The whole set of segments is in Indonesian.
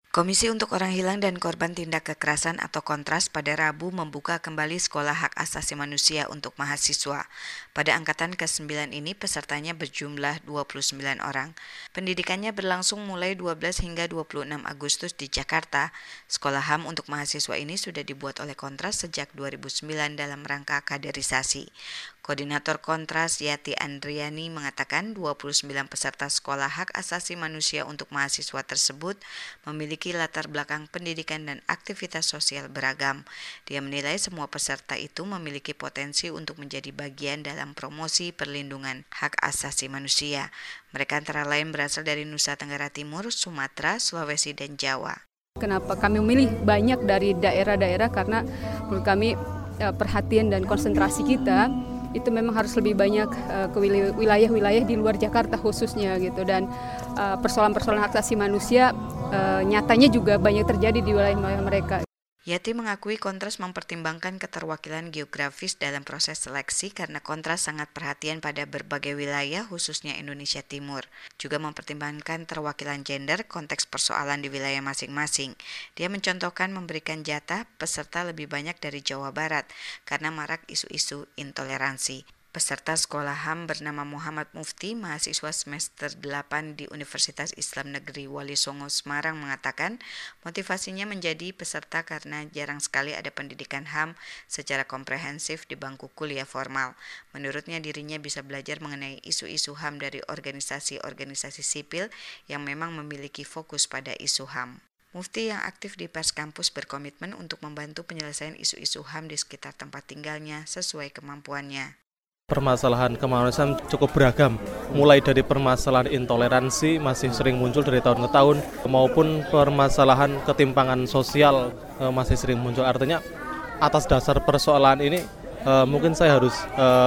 Komisi untuk Orang Hilang dan Korban Tindak Kekerasan atau Kontras pada Rabu membuka kembali Sekolah Hak Asasi Manusia untuk mahasiswa. Pada angkatan ke-9 ini pesertanya berjumlah 29 orang. Pendidikannya berlangsung mulai 12 hingga 26 Agustus di Jakarta. Sekolah HAM untuk mahasiswa ini sudah dibuat oleh Kontras sejak 2009 dalam rangka kaderisasi. Koordinator Kontras Yati Andriani mengatakan 29 peserta Sekolah Hak Asasi Manusia untuk mahasiswa tersebut memiliki latar belakang pendidikan dan aktivitas sosial beragam. Dia menilai semua peserta itu memiliki potensi untuk menjadi bagian dalam promosi perlindungan hak asasi manusia. Mereka antara lain berasal dari Nusa Tenggara Timur, Sumatera, Sulawesi, dan Jawa. Kenapa kami memilih banyak dari daerah-daerah karena menurut kami perhatian dan konsentrasi kita itu memang harus lebih banyak ke wilayah-wilayah di luar Jakarta khususnya gitu, dan persoalan-persoalan hak asasi manusia nyatanya juga banyak terjadi di wilayah mereka. Yati mengakui Kontras mempertimbangkan keterwakilan geografis dalam proses seleksi karena Kontras sangat perhatian pada berbagai wilayah khususnya Indonesia Timur. Juga mempertimbangkan terwakilan gender, konteks persoalan di wilayah masing-masing. Dia mencontohkan memberikan jatah peserta lebih banyak dari Jawa Barat karena marak isu-isu intoleransi. Peserta sekolah HAM bernama Muhammad Mufti, mahasiswa semester 8 di Universitas Islam Negeri Wali Songo, Semarang mengatakan motivasinya menjadi peserta karena jarang sekali ada pendidikan HAM secara komprehensif di bangku kuliah formal. Menurutnya dirinya bisa belajar mengenai isu-isu HAM dari organisasi-organisasi sipil yang memang memiliki fokus pada isu HAM. Mufti yang aktif di Pers Kampus berkomitmen untuk membantu penyelesaian isu-isu HAM di sekitar tempat tinggalnya sesuai kemampuannya. Permasalahan kemanusiaan cukup beragam, mulai dari permasalahan intoleransi masih sering muncul dari tahun ke tahun, maupun permasalahan ketimpangan sosial masih sering muncul. Artinya atas dasar persoalan ini mungkin saya harus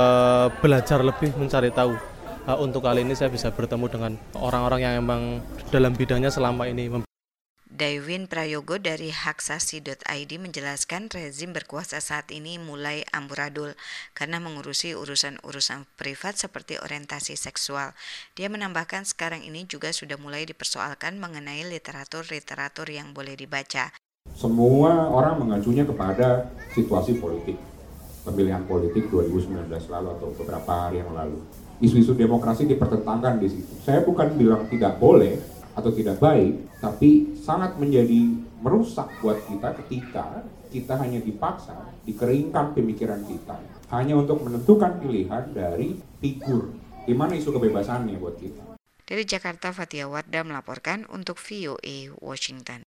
belajar lebih mencari tahu. Untuk kali ini saya bisa bertemu dengan orang-orang yang memang dalam bidangnya selama ini. Daiwin Prayogo dari haksasi.id menjelaskan rezim berkuasa saat ini mulai amburadul karena mengurusi urusan-urusan privat seperti orientasi seksual. Dia menambahkan sekarang ini juga sudah mulai dipersoalkan mengenai literatur-literatur yang boleh dibaca. Semua orang mengacunya kepada situasi politik, pemilihan politik 2019 lalu atau beberapa hari yang lalu. Isu-isu demokrasi dipertentangkan di situ. Saya bukan bilang tidak boleh atau tidak baik, tapi sangat menjadi merusak buat kita ketika kita hanya dipaksa, dikeringkan pemikiran kita hanya untuk menentukan pilihan dari figur. Di mana isu kebebasannya buat kita? Dari Jakarta, Fatia Wardah melaporkan untuk VOA Washington.